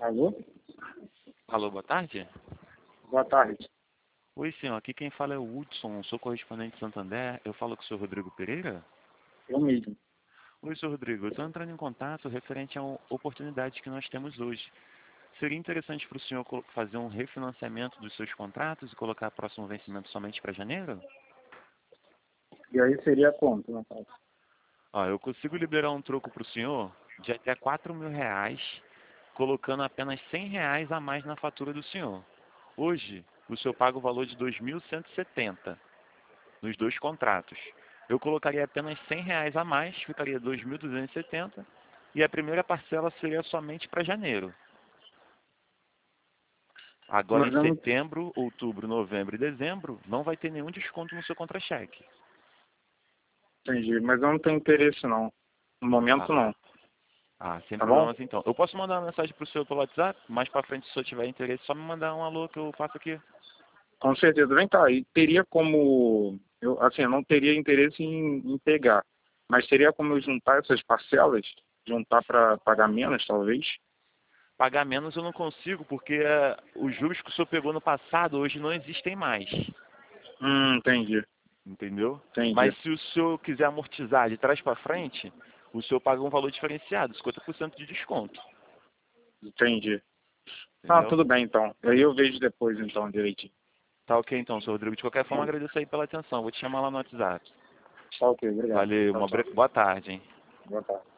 Alô? Alô, boa tarde. Boa tarde. Oi, senhor. Aqui quem fala é o Hudson, sou correspondente de Santander. Eu falo com o senhor Rodrigo Pereira? Eu mesmo. Oi, senhor Rodrigo. Eu estou entrando em contato referente a oportunidades que nós temos hoje. Seria interessante para o senhor fazer um refinanciamento dos seus contratos e colocar próximo vencimento somente para janeiro? E aí seria quanto, no caso? Eu consigo liberar um troco para o senhor de até R$ 4.000, colocando apenas R$ 100 a mais na fatura do senhor. Hoje, o senhor paga o valor de 2.170 nos dois contratos. Eu colocaria apenas R$ 100 a mais, ficaria 2.270 e a primeira parcela seria somente para janeiro. Agora Mas em eu não setembro, outubro, novembro e dezembro, não vai ter nenhum desconto no seu contra-cheque. entendi, mas eu não tenho interesse não. No Ah, momento não. sem Tá bom? problemas então. Eu posso mandar uma mensagem para o senhor pelo WhatsApp? Mais para frente, se o senhor tiver interesse, só me mandar um alô que eu faço aqui. Com certeza. Vem cá, e teria como. Eu não teria interesse em pegar. Mas teria como eu juntar essas parcelas? Juntar para pagar menos, talvez? Pagar menos eu não consigo, porque os juros que o senhor pegou no passado hoje não existem mais. Entendi. Entendeu? Entendi. Mas se o senhor quiser amortizar de trás para frente, o senhor paga um valor diferenciado, 50% de desconto. Entendi. Ah, Entendeu? tudo bem então. Aí eu vejo depois então, direitinho. Tá ok então, senhor Rodrigo. De qualquer forma, agradeço aí pela atenção. Vou te chamar lá no WhatsApp. Tá ok, obrigado. Valeu, Tchau, tchau. boa tarde, hein? Boa tarde.